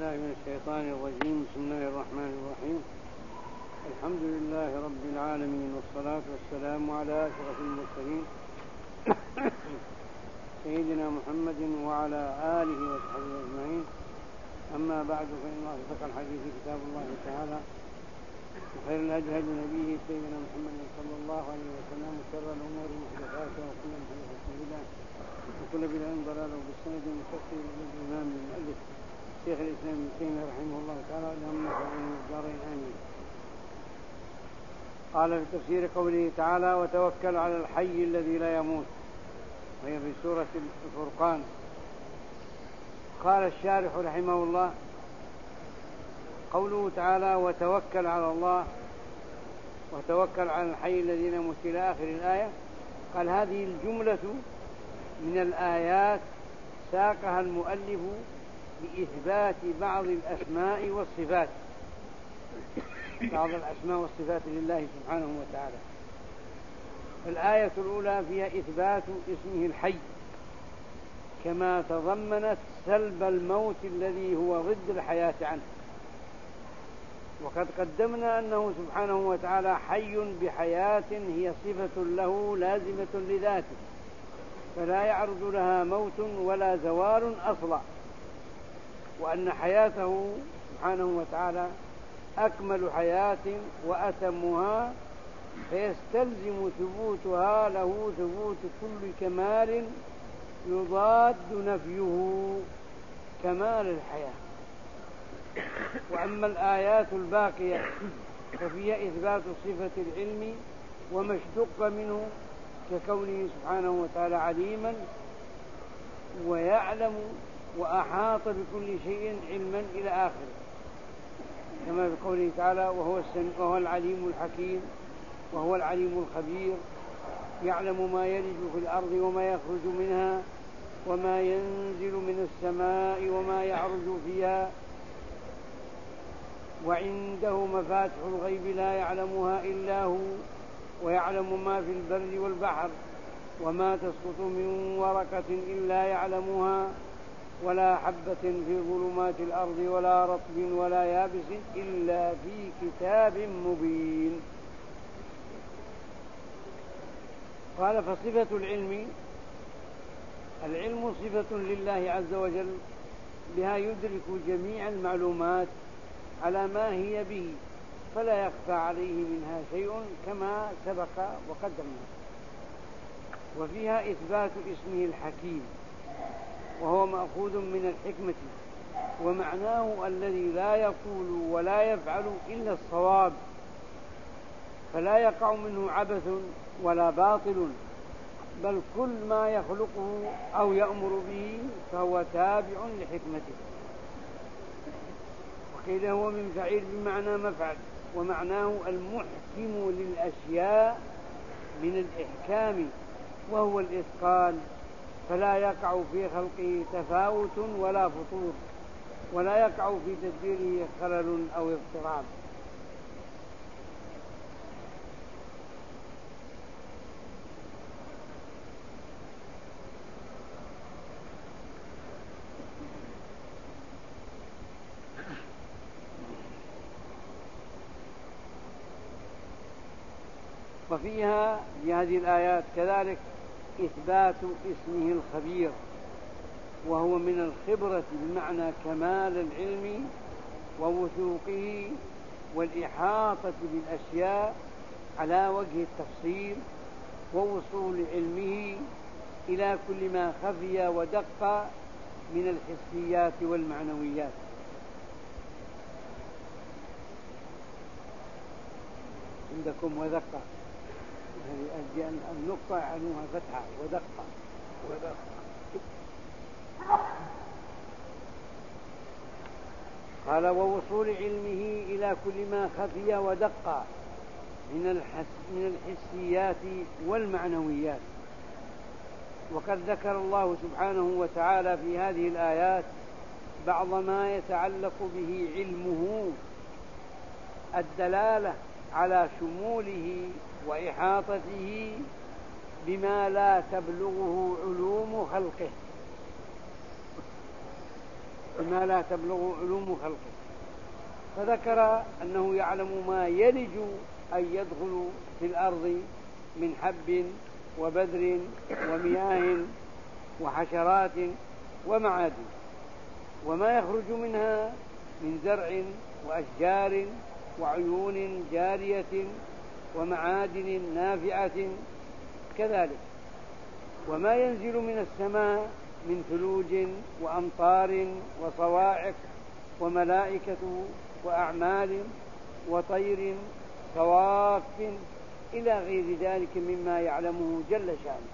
بالله من الشيطان الرجيم. بسم الله الرحمن الرحيم. الحمد لله رب العالمين، والصلاة والسلام على أشرف المرسلين سيدنا محمد وعلى آله وصحبه أجمعين. أما بعد، فإن أصدق الحديث كتاب الله تعالى، وخير الهدي هدي نبيه سيدنا محمد صلى الله عليه وسلم، وشر الأمور محدثاتها، وكل محدثة بدعة، وكل بدعة ضلالة. وبالسند المتصل إلى الإمام المؤلف شيخ الإسلام ابن تيمية رحمه الله تعالى، اللهم اجعلنا من الدارين آمين. قال في تفسير قوله تعالى: وتوكل على الحي الذي لا يموت، وهي في سورة الفرقان. قال الشارح رحمه الله: قوله تعالى وتوكل على الله وتوكل على الحي الذي لا يموت إلى آخر الآية، قال هذه الجملة من الآيات ساقها المؤلف لإثبات بعض الأسماء والصفات، بعض الأسماء والصفات لله سبحانه وتعالى. الآية الأولى فيها إثبات اسمه الحي، كما تضمنت سلب الموت الذي هو ضد الحياة عنه. وقد قدمنا أنه سبحانه وتعالى حي بحياة هي صفة له لازمة لذاته، فلا يعرض لها موت ولا زوال أصلا، وأن حياته سبحانه وتعالى أكمل حياة وأتمها، فيستلزم ثبوتها له ثبوت كل كمال يضاد نفيه كمال الحياة. وأما الآيات الباقية ففيها إثبات صفة العلم وما اشتق منه، ككونه سبحانه وتعالى عليما ويعلم وأحاط بكل شيء علما إلى آخره، كما في قوله تعالى: وهو العليم الحكيم، وهو العليم الخبير، يعلم ما يلج في الأرض وما يخرج منها، وما ينزل من السماء وما يعرج فيها، وعنده مفاتح الغيب لا يعلمها إلا هو، ويعلم ما في البر والبحر، وما تسقط من ورقة إلا يعلمها، ولا حبة في ظلمات الأرض ولا رطب ولا يابس إلا في كتاب مبين. قال: فصفة العلم صفة لله عز وجل، بها يدرك جميع المعلومات على ما هي به، فلا يخفى عليه منها شيء كما سبق وقدمنا. وفيها إثبات اسمه الحكيم، وهو مأخوذ من الحكمة، ومعناه الذي لا يقول ولا يفعل إلا الصواب، فلا يقع منه عبث ولا باطل، بل كل ما يخلقه أو يأمر به فهو تابع لحكمته. وقيل هو من فعيل بمعنى مفعل، ومعناه المحكم للأشياء من الإحكام، وهو الإتقان، فلا يقع في خلقه تفاوت ولا فطور، ولا يقع في تدبيره خلل أو اضطراب. وفيها في هذه الآيات كذلك إثبات اسمه الخبير، وهو من الخبرة بمعنى كمال العلم ووثوقه والإحاطة بالأشياء على وجه التفصيل، ووصول علمه إلى كل ما خفي ودق من الحسيات والمعنويات. عندكم ودق، هذه النقطة عنوها فتحة، ودق. قال: ووصول علمه إلى كل ما خفي ودق من الحسيات والمعنويات. وقد ذكر الله سبحانه وتعالى في هذه الآيات بعض ما يتعلق به علمه، الدلالة على شموله وإحاطته بما لا تبلغه علوم خلقه. بما لا تبلغ علوم خلقه. فذكر أنه يعلم ما يلج أن يدخل في الأرض من حب وبذر ومياه وحشرات ومعادن، وما يخرج منها من زرع وأشجار وعيون جارية ومعادن نافعة كذلك، وما ينزل من السماء من ثلوج وأمطار وصواعق وملائكة وأعمال وطير صواف إلى غير ذلك مما يعلمه جل شأنه.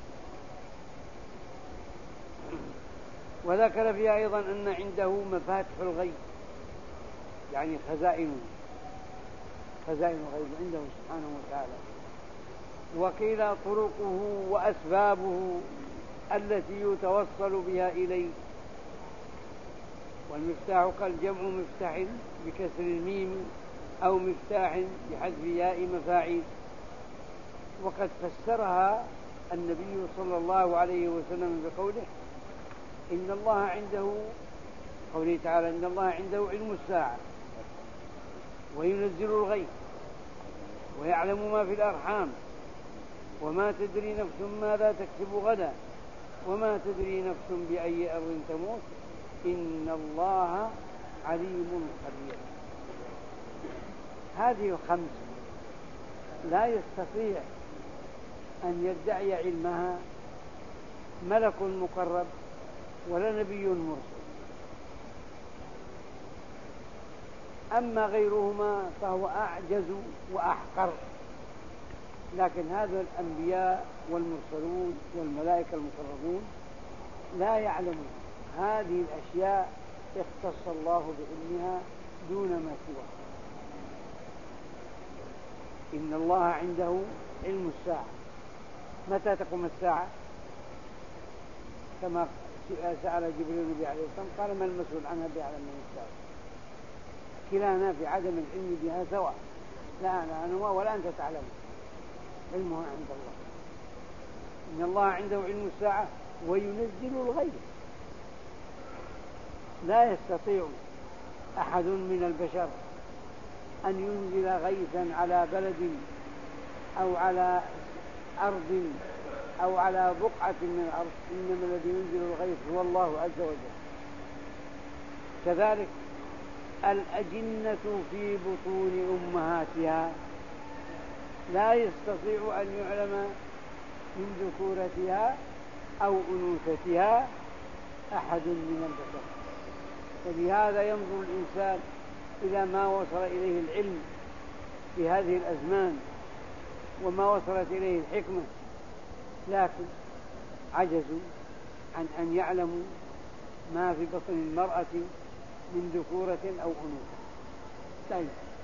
وذكر فيها أيضا أن عنده مفاتح الغيب، يعني خزائن الغيب عنده سبحانه وتعالى. وقيل طرقه وأسبابه التي يتوصل بها إليه. والمفتاح قال جمع مفتاح بكسر الميم أو مفتاح بحذف ياء مفاعيل. وقد فسرها النبي صلى الله عليه وسلم بقوله إن الله عنده، قوله تعالى إن الله عنده علم الساعة وينزل الغيث ويعلم ما في الأرحام وما تدري نفس ماذا تكسب غدا وما تدري نفس بأي أرض تموت إن الله عليم خبير. هذه 5 لا يستطيع أن يدعي علمها ملك مقرب ولا نبي مرسل. أما غيرهما فهو أعجز وأحقر. لكن هذا الأنبياء والمرسلون والملائكة المقربون لا يعلمون هذه الأشياء، اختص الله بعلمها دون ما سواه. إن الله عنده علم الساعة. متى تقوم الساعة؟ كما سأل جبريل النبي عليه الصلاة والسلام قال ما المسؤول عنها بأعلم من الساعة. كلانا في عدم العلم بها سواء، لا أنا ولا أنت تعلم، علمها عند الله. إن الله عنده علم الساعة وينزل الغيث. لا يستطيع أحد من البشر أن ينزل غيثا على بلد أو على أرض أو على بقعة من الأرض، إنما الذي ينزل الغيث هو الله عز وجل. كذلك الأجنة في بطون أمهاتها لا يستطيع أن يعلم من ذكورتها أو أنوثتها أحد من البشر. ولهذا ينظر الإنسان إلى ما وصل إليه العلم في هذه الأزمان وما وصلت إليه الحكمة، لكن عجزوا عن أن يعلموا ما في بطن المرأة من ذكورة أو أنوثة. طيب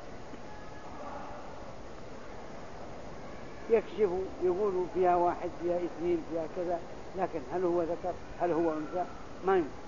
يكشف يقولوا فيها 1 فيها 2 فيها كذا، لكن هل هو ذكر هل هو أنثى ما يمكن.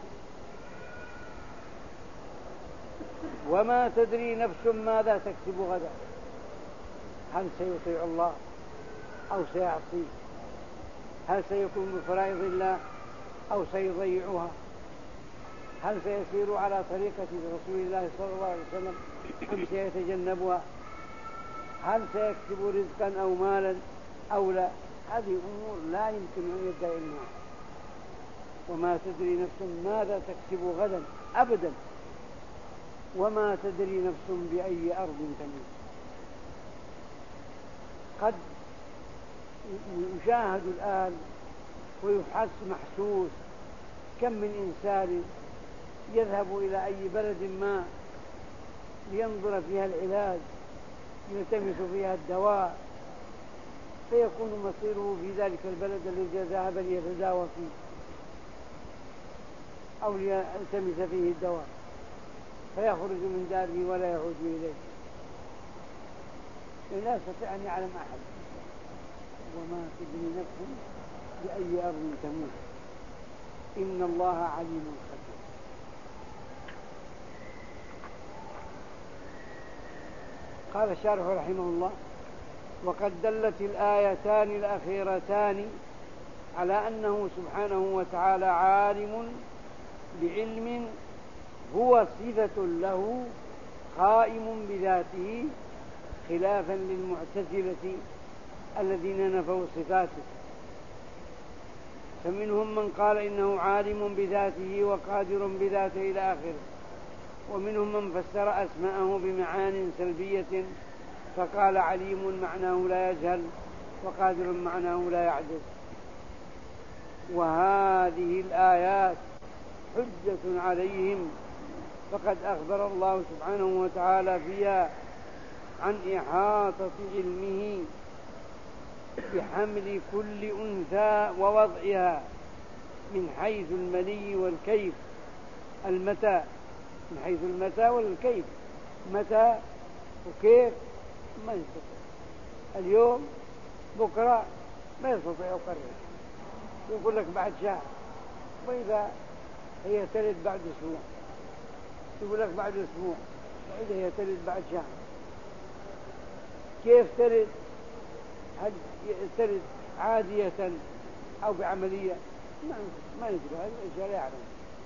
وما تدري نفس ماذا تكسب غدا، هل سيطيع الله أو سيعصيه، هل سيكون بفرائض الله أو سيضيعها، هل سيسير على طريقة رسول الله صلى الله عليه وسلم أم سيتجنبها، هل سيكسب رزقا أو مالا أو لا. هذه أمور لا يمكن أن يدعي علمها. وما تدري نفس ماذا تكسب غدا أبدا، وما تدري نفس بأي أرض تموت. قد يشاهد الآن ويحس محسوس كم من إنسان يذهب إلى أي بلد ما لينظر فيها العلاج يلتمس فيها الدواء، فيكون مصيره في ذلك البلد الذي ذهب ليتداوى فيه أو ليلتمس فيه الدواء، فيخرج من داره ولا يعود إليه. لا يستطيع أن يعلم أحد. وما تدري نفس بأي أرض تموت إن الله عليم خبير. قال الشارح رحمه الله وقد دلت الآيتان الأخيرتان على أنه سبحانه وتعالى عالم بعلم هو صفة له قائم بذاته، خلافا للمعتزلة الذين نفوا صفاته. فمنهم من قال إنه عالم بذاته وقادر بذاته إلى آخره، ومنهم من فسر أسماءه بمعان سلبية فقال عليم معناه لا يجهل، وقادر معناه لا يعجز. وهذه الآيات حجة عليهم، فقد أخبر الله سبحانه وتعالى فيها عن إحاطة علمه بحمل كل أنثى ووضعها من حيث المني والكيف، المتى، من حيث المتى والكيف، متى وكيف ما يستطيع اليوم بكرة ما يستطيع يقرر، يقول لك بعد شهر، وإذا هي تلد بعد أسبوع، يقول لك بعد أسبوع، وإذا هي تلد بعد شهر. كيف تلد؟ هل تلد عادية أو بعملية؟ ما ندري، هذه الأشياء لا يعلم.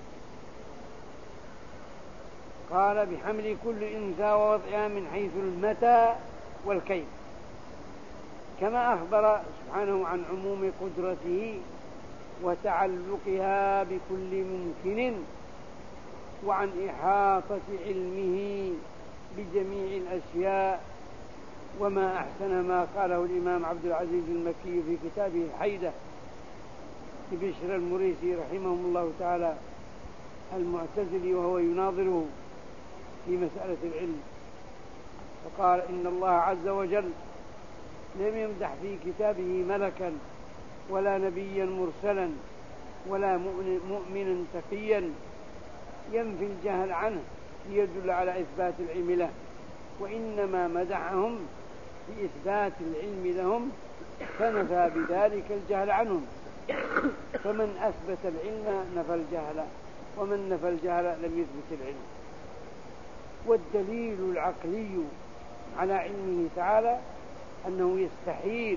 قال بحمل كل أنثى ووضعها من حيث المتى والكيف، كما أخبر سبحانه عن عموم قدرته وتعلقها بكل ممكن، وعن إحاطة علمه بجميع الأشياء. وما أحسن ما قاله الإمام عبد العزيز المكي في كتابه الحيدة بشر المريسي رحمه الله تعالى المعتزلي، وهو يناظره في مسألة العلم، فقال إن الله عز وجل لم يمدح في كتابه ملكا ولا نبيا مرسلا ولا مؤمنا تقيا ينفي الجهل عنه ليدل على إثبات العلم له، وإنما مدحهم في إثبات العلم لهم فنفى بذلك الجهل عنهم. فمن أثبت العلم نفى الجهل، ومن نفى الجهل لم يثبت العلم. والدليل العقلي على علمه تعالى أنه يستحيل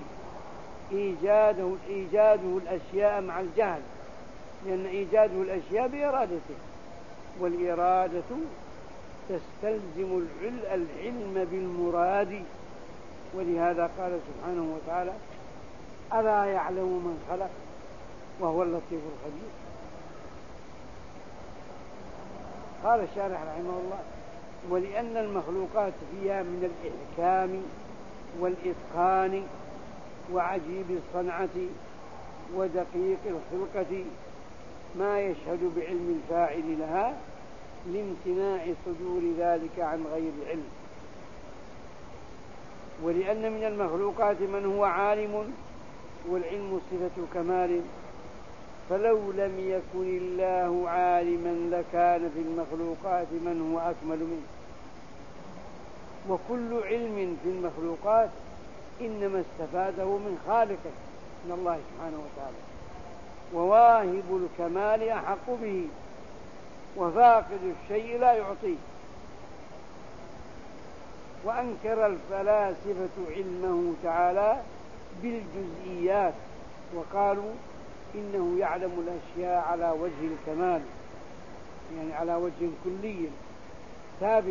إيجاده الأشياء مع الجهل، لأن إيجاده الأشياء بإرادته، والإرادة تستلزم العلم بالمراد. ولهذا قال سبحانه وتعالى ألا يعلم من خلق وهو اللطيف الخبير. قال الشارح رحمه الله ولأن المخلوقات فيها من الإحكام والإتقان وعجيب الصنعة ودقيق الخلقة ما يشهد بعلم الفاعل لها لامتناع صدور ذلك عن غير علم. ولأن من المخلوقات من هو عالم والعلم صفة كمال، فلو لم يكن الله عالما لكان في المخلوقات من هو أكمل منه. وكل علم في المخلوقات إنما استفاده من خالقه، من الله سبحانه وتعالى، وواهب الكمال أحق به، وفاقد الشيء لا يعطيه. وأنكر الفلاسفة علمه تعالى بالجزئيات، وقالوا إنه يعلم الأشياء على وجه الكمال، يعني على وجه كلي ثابت.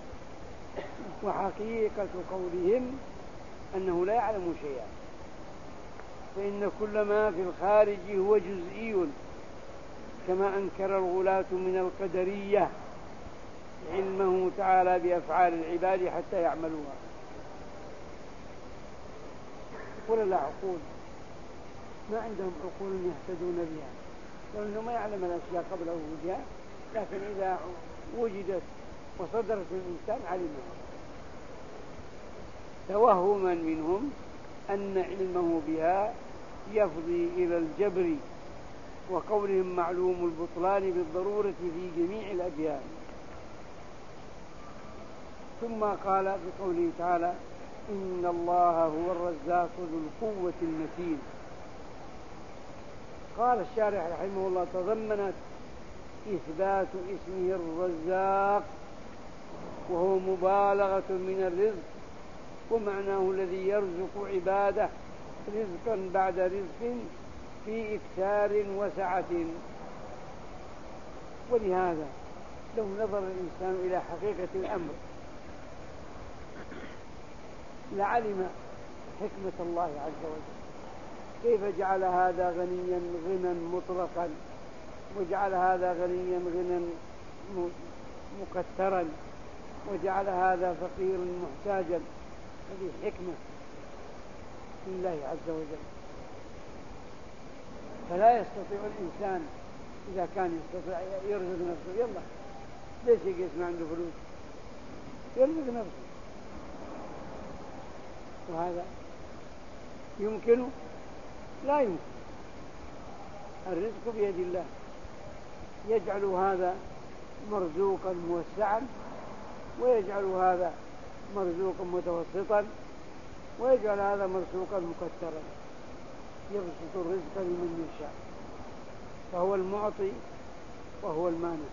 وحقيقة قولهم أنه لا يعلم شيئا، فإن كل ما في الخارج هو جزئي، كما أنكر الغلاة من القدرية علمه تعالى بأفعال العباد حتى يعملوها. ولا عقول، ما عندهم عقول يهتدون بها، لأنه ما يعلم الأشياء قبل وجودها، لكن إذا وجدت وصدرت الإنسان علمها، توهما منهم أن علمه بها يفضي إلى الجبر، وقولهم معلوم البطلان بالضرورة في جميع الأديان. ثم قال بقوله تعالى إن الله هو الرزاق ذو القوة المتين. قال الشارح رحمه الله تضمنت إثبات اسمه الرزاق، وهو مبالغة من الرزق، ومعناه الذي يرزق عباده رزقا بعد رزق في إكثار وسعة. ولهذا لو نظر الإنسان إلى حقيقة الأمر لعلم حكمة الله عز وجل، كيف جعل هذا غنيا غنى مطلقا، وجعل هذا غنيا غنى مكثرا، وجعل هذا فقيرا محتاجا. هذه حكمة لله عز وجل. فلا يستطيع الإنسان إذا كان يستطيع يرزق نفسه، يلا ليش يقيس ما عنده فلوس، يرزق نفسه. وهذا يمكنه؟ لا يمكن. الرزق بيد الله، يجعل هذا مرزوقا موسعا، ويجعل هذا مرزوقا متوسطا، ويجعل هذا مرزوقا مكثرا. يبسط الرزق لمن يشاء، فهو المعطي وهو المانع.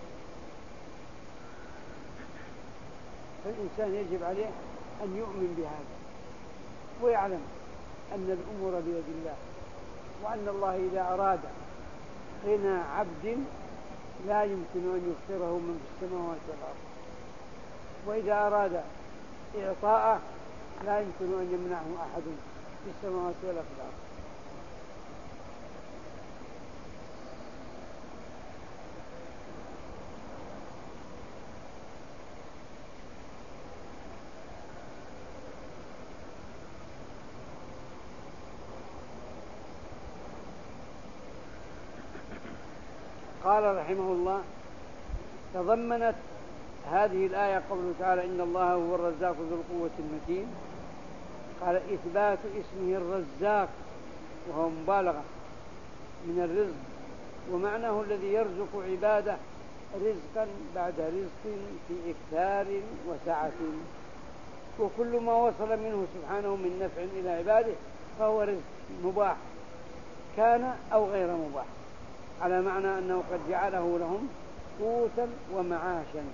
فالإنسان يجب عليه أن يؤمن بهذا، ويعلم أن الأمور بيد الله، وأن الله إذا أراد غنى عبد لا يمكن أن يفطره من في السماوات والأرض، وإذا أراد إعطاءه لا يمكن أن يمنعه أحد في السماوات ولا في الأرض. قال رحمه الله: تضمنت هذه الآية قوله تعالى: إن الله هو الرزاق ذو القوة المتين. قال: إثبات اسمه الرزاق، وهو مبالغة من الرزق، ومعناه الذي يرزق عباده رزقا بعد رزق في إكثار وسعة، وكل ما وصل منه سبحانه من نفع إلى عباده فهو رزق مباح كان أو غير مباح، على معنى أنه قد جعله لهم قوتا ومعاشا.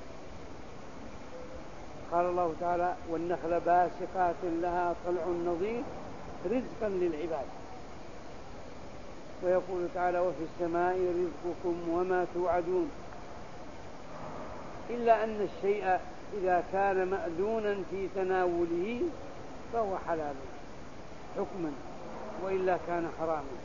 قال الله تعالى: والنخل باسقات لها طلع نضيد رزقا للعباد. ويقول تعالى: وفي السماء رزقكم وما توعدون. إلا أن الشيء إذا كان مأذونا في تناوله فهو حلال حكما، وإلا كان حراما.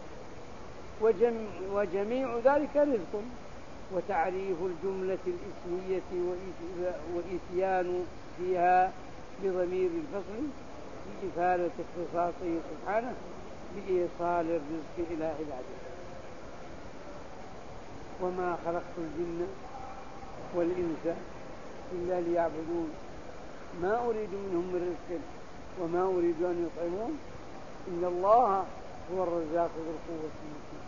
وجميع ذلك رزق. وتعريف الجملة الإسمية وإتيان فيها بضمير الفصل لإفادة اختصاصه سبحانه بإيصال الرزق إلى عباده. وما خلقت الجن والإنس إلا ليعبدون ما أريد منهم من رزق وما أريد أن يطعمون إن الله هو الرزاق ذو القوة المتين.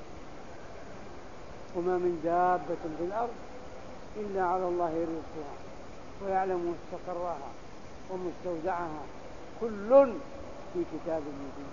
وما من دابة في الأرض إلا على الله رزقها ويعلم مستقرها ومستودعها كل في كتاب مبين.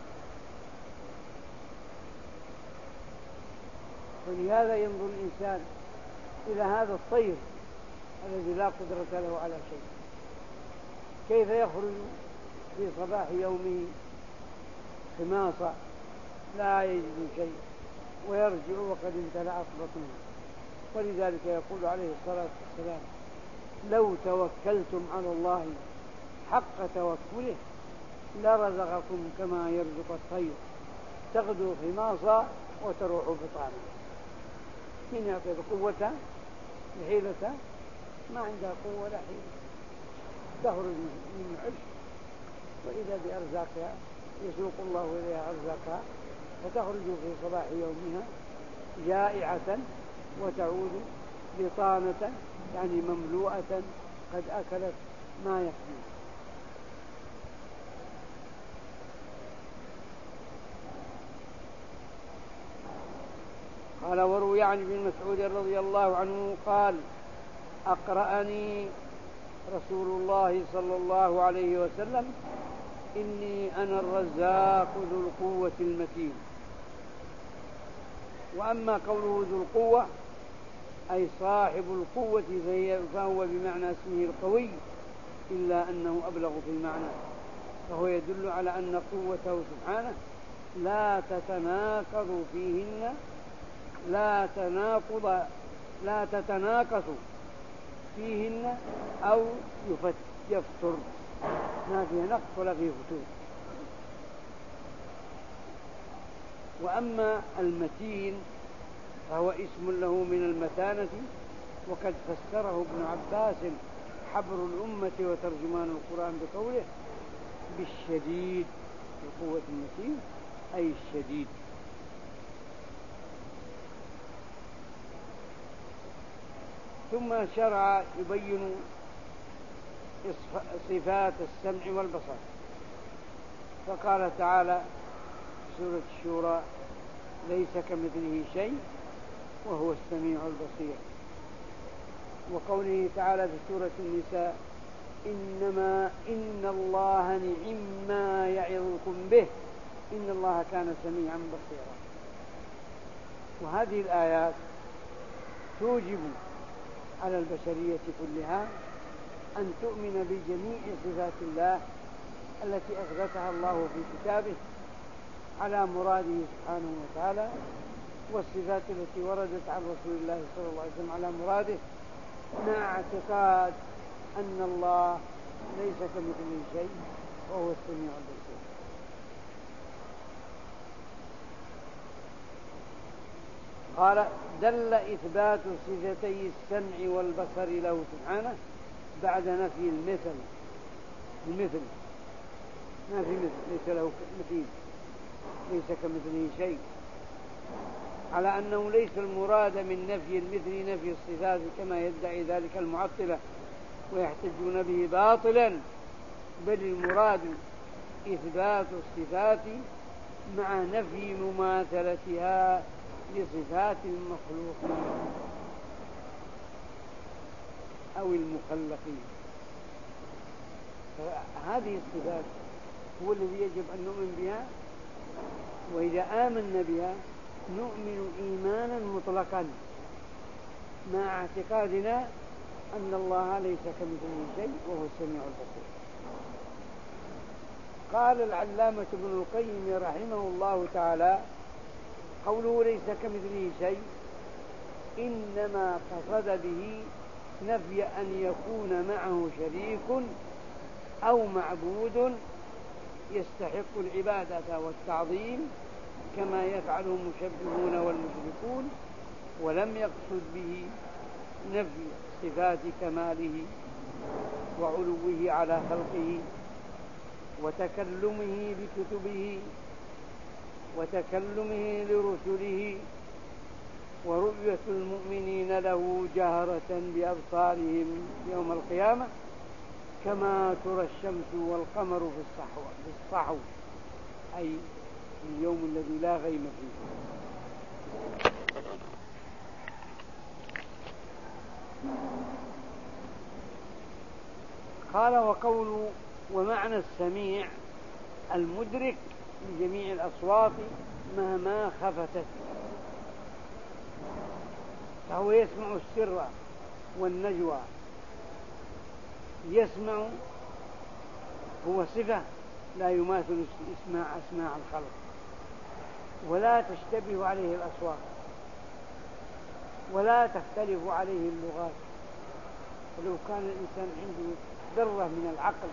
ولهذا ينظر الإنسان إلى هذا الطير الذي لا قدرة له على شيء، كيف يخرج في صباح يومه خماصة لا يجد شيء ويرجع وقد امتلأت بطنه. ولذلك يقول عليه الصلاة والسلام: لو توكلتم على الله حق توكله لرزقكم كما يرزق الطير تغدو خماصا وتروح بطانا. من يعطي قوة لحيلته؟ ما عندها قوة ولا حيلة، تخرج من عش وإذا بأرزاقها يسوق الله إليها أرزاقها، فتخرج في صباح يومها جائعة وتعود بطانة، يعني مملوءة قد أكلت ما يكفي. قال: وروي عن ابن مسعود رضي الله عنه قال: أقرأني رسول الله صلى الله عليه وسلم: إني أنا الرزاق ذو القوة المتين. وأما قوله ذو القوة أي صاحب القوة فهو بمعنى اسمه القوي، إلا أنه أبلغ في المعنى، فهو يدل على أن قوته سبحانه لا تتناقض فيهن، لا تناقض لا تتناقص فيهن أو يفتر، ما فيه نقص ولا فيه فتور. وأما المتين فهو اسم له من المتانة، وقد فسره ابن عباس حبر الأمة وترجمان القرآن بقوله بالشديد، القوة المتين أي الشديد. ثم شرع يبين صفات السمع والبصر، فقال تعالى في سورة الشورى ليس كمثله شيء وهو السميع البصير. وقوله تعالى في سورة النساء إن الله نعم ما يعظكم به إن الله كان سميعا بصيرا. وهذه الآيات توجب على البشرية كلها أن تؤمن بجميع صفات الله التي أثبتها الله في كتابه على مراده سبحانه وتعالى، والصفات التي وردت عن رسول الله صلى الله عليه وسلم على مراده، مع اعتقاد أن الله ليس كمثله شيء وهو السميع البصير. قال دل إثبات صفتي السمع والبصر له سبحانه بعد نفي المثل ما في مثل، ليس له مثيل، ليس كمثله شيء، على أنه ليس المراد من نفي المثل نفي الصفات كما يدعي ذلك المعطلة ويحتجون به باطلا، بل المراد إثبات الصفات مع نفي مماثلتها لصفات المخلوقين أو المخلقين. فهذه الصفات هو الذي يجب أن نؤمن بها، وإذا آمنا بها نؤمن إيمانا مطلقا مع اعتقادنا أن الله ليس كمثله شيء وهو السميع البصير. قال العلامة ابن القيم رحمه الله تعالى قوله ليس كمثله شيء إنما قصد به نفي أن يكون معه شريك أو معبود يستحق العبادة والتعظيم كما يفعل المشبهون والمشركون، ولم يقصد به نفي صفات كماله وعلوه على خلقه وتكلمه بكتبه وتكلمه لرسله ورؤية المؤمنين له جهرة بأبصارهم يوم القيامة كما ترى الشمس والقمر في الصحو أي اليوم الذي لا غيم فيه. قال وقول ومعنى السميع المدرك لجميع الأصوات مهما خفتت، فهو يسمع السر والنجوى، يسمع هو صفة لا يماثل أسماع الخلق ولا تشتبه عليه الأصوات ولا تختلف عليه اللغات. ولو كان الإنسان عنده ذرة من العقل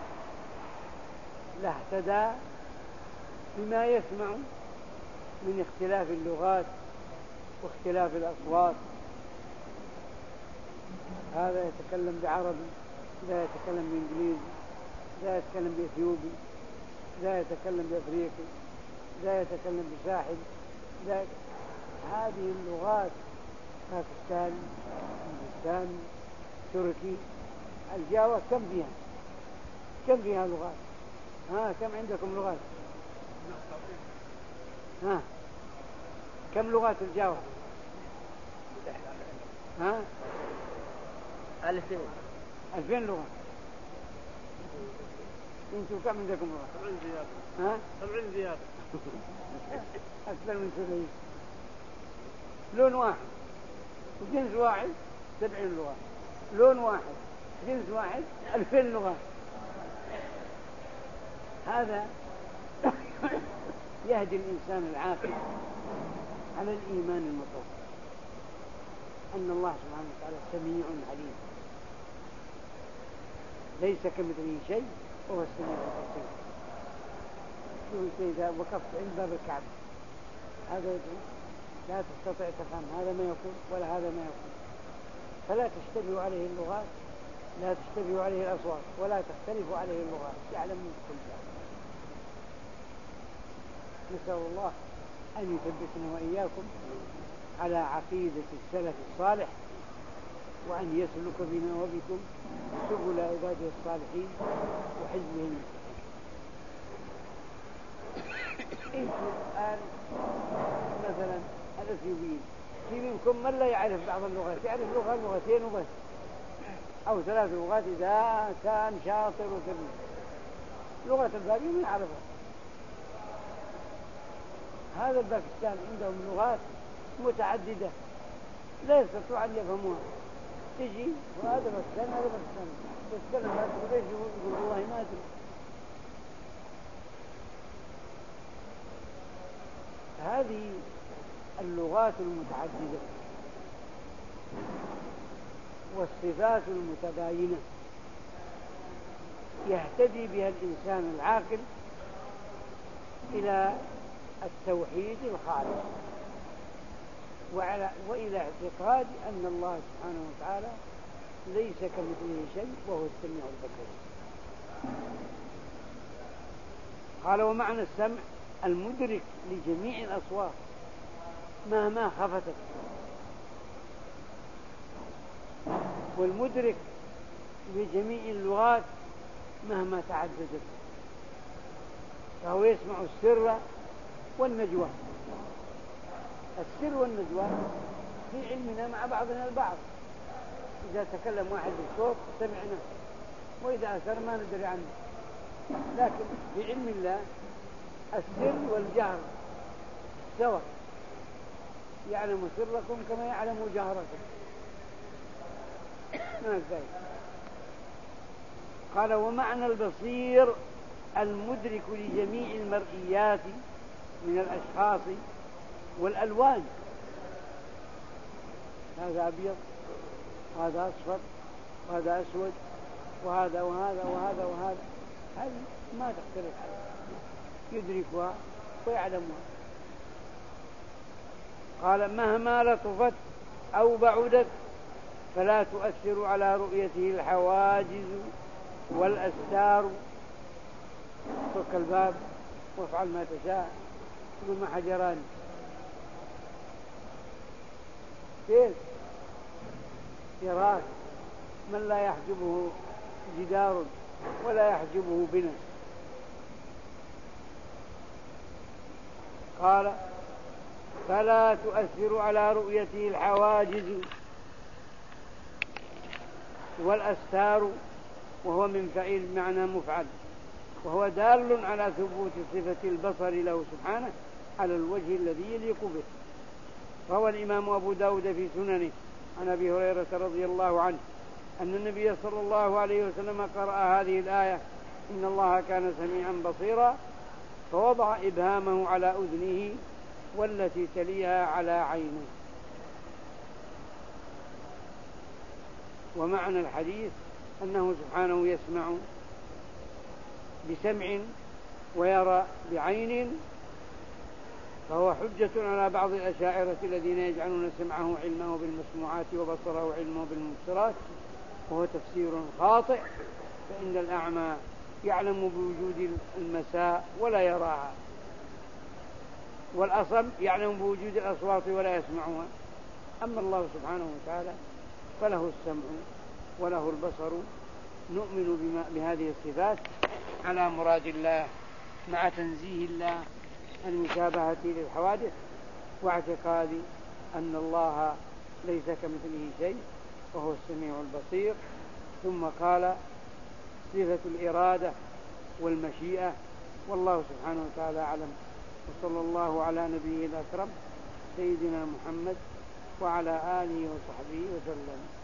لاهتدى بما يسمع من اختلاف اللغات واختلاف الأصوات. هذا يتكلم بعربي، لا يتكلم بإنجليزي، لا يتكلم بإثيوبي، لا يتكلم بأفريقي، لا يتكلم بساحل، هذه اللغات باكستاني، هندوستاني، تركي، الجاوة كم فيها لغات؟ كم عندكم لغات؟ كم لغات الجاوة؟ 2000 لغة. انتوا كم عندكم لغة؟ 70 زيادة. أكثر من 70. لون واحد وجنس واحد 70 لغة، لون واحد جنس واحد 2000 لغة. هذا يهدي الإنسان العاقل على الإيمان المطلق. أن الله سبحانه وتعالى سميع عليم، ليس كمثله شيء وهو السميع البصير. إذا وقفت عند باب الكعبة هذا لا تستطيع تفهم هذا ما يقول ولا هذا ما يقول، فلا تشتبه عليه اللغات، لا تشتبه عليه الأصوات، ولا تختلف عليه اللغات، يعلم كل ذلك. نسأل الله أن يثبتنا وإياكم على عقيدة السلف الصالح، وأن يسلك بنا وبكم سبل عباده الصالحين وحزبهم. انتم الآن مثلا الأثيوبيين، في منكم من لا يعرف بعض اللغات، يعرف لغة لغتين وبس أو 3 لغات إذا كان شاطر وكبير، لغة الباقي من يعرفها. هذا الباكستان عندهم لغات متعددة لا يستطيع أن يفهموها. تجي وهذا باكستان هذا باكستان يتكلم هذا قريش يقول والله ما أدري. هذه اللغات المتعددة والصفات المتباينة يهتدي بها الإنسان العاقل إلى التوحيد الخالص وإلى اعتقاد أن الله سبحانه وتعالى ليس كمثله شيء وهو السميع البصير. قال ومعنى السمع المدرك لجميع الأصوات مهما خفتت، والمدرك لجميع اللغات مهما تعددت، فهو يسمع السر والنجوى. السر والنجوى في علمنا مع بعضنا البعض، إذا تكلم واحد بالصوت سمعنا، وإذا أثر ما ندري عنه. لكن في علم الله السر والجهر سواء، يعلم سركم كما يعلم جهركم. ما ذلك. قال ومعنى البصير المدرك لجميع المرئيات من الأشخاص والألوان، هذا أبيض وهذا أصفر وهذا أسود وهذا وهذا وهذا وهذا، هذه ما تختلف عليها، يدركها ويعلمها. قال مهما لطفت أو بعدت فلا تؤثر على رؤيته الحواجز والأستار. اترك الباب وافعل ما تشاء ثم حجران. كيف يراك من لا يحجبه جدار ولا يحجبه بنا. قال فلا تؤثر على رؤيته الحواجز والأستار، وهو من فعيل معنى مفعل، وهو دال على ثبوت صفة البصر له سبحانه على الوجه الذي يليق به. روى الإمام أبو داود في سننه عن أبي هريرة رضي الله عنه أن النبي صلى الله عليه وسلم قرأ هذه الآية إن الله كان سميعا بصيرا، فوضع إبهامه على أذنه والتي تليها على عينه. ومعنى الحديث أنه سبحانه يسمع بسمع ويرى بعين، فهو حجة على بعض الأشاعرة الذين يجعلون سمعه علمه بالمسموعات وبصره علمه بالمبصرات، وهو تفسير خاطئ، فإن الأعمى يعلم بوجود المساء ولا يراها، والأصم يعلم بوجود الأصوات ولا يسمعها. أما الله سبحانه وتعالى فله السمع وله البصر. نؤمن بهذه الصفات على مراد الله مع تنزيه الله المشابهة للحوادث، واعتقاد أن الله ليس كمثله شيء وهو السميع البصير. ثم قال صفة الإرادة والمشيئة، والله سبحانه وتعالى أعلم. وصلى الله على نبيه الأكرم سيدنا محمد وعلى آله وصحبه وسلم.